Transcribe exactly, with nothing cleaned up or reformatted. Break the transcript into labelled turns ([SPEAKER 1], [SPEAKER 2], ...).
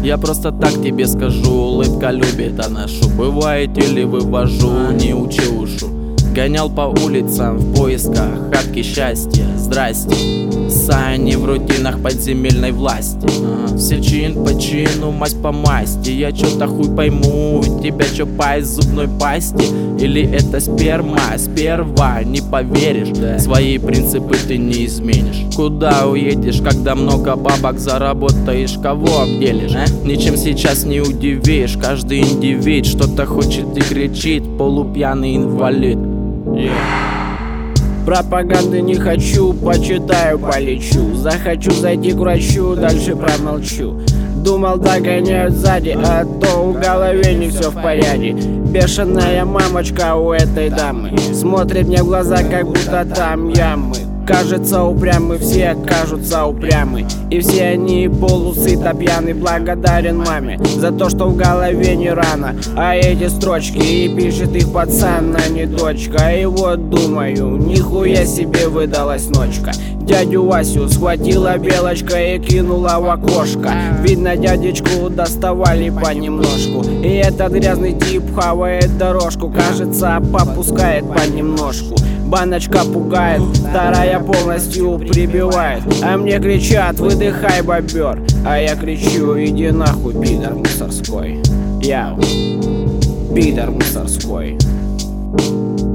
[SPEAKER 1] Я просто так тебе скажу, улыбка любит она шу. Бывает или вывожу, не учи ушу. Гонял по улицам в поисках хатки счастья. Здрасте, сани в рутинах подземельной власти. Все чин по чину, масть по масти. Я чё-то хуй пойму, у тебя чё пасть в зубной пасти? Или это сперма, сперва не поверишь, да. Свои принципы ты не изменишь. Куда уедешь, когда много бабок заработаешь? Кого обделишь? А? Ничем сейчас не удивишь. Каждый индивид что-то хочет и кричит. Полупьяный инвалид. Yeah.
[SPEAKER 2] Пропаганды не хочу, почитаю, полечу. Захочу зайти к врачу, дальше промолчу. Думал, догоняют сзади, а то в голове не все в порядке. Бешеная мамочка у этой дамы смотрит мне в глаза, как будто там ямы. Кажется, упрямы, все кажутся упрямы. И все они полусыто пьяны. Благодарен маме за то, что в голове не рано. А эти строчки и пишет их пацан, а не дочка. И вот думаю, нихуя себе выдалась ночка. Дядю Васю схватила белочка и кинула в окошко. Видно, дядечку доставали понемножку. И этот грязный тип хавает дорожку. Кажется, попускает понемножку. Баночка пугает, вторая полностью прибивает. А мне кричат: выдыхай, бобер. А я кричу: иди нахуй, пидор мусорской. Яу, пидор мусорской.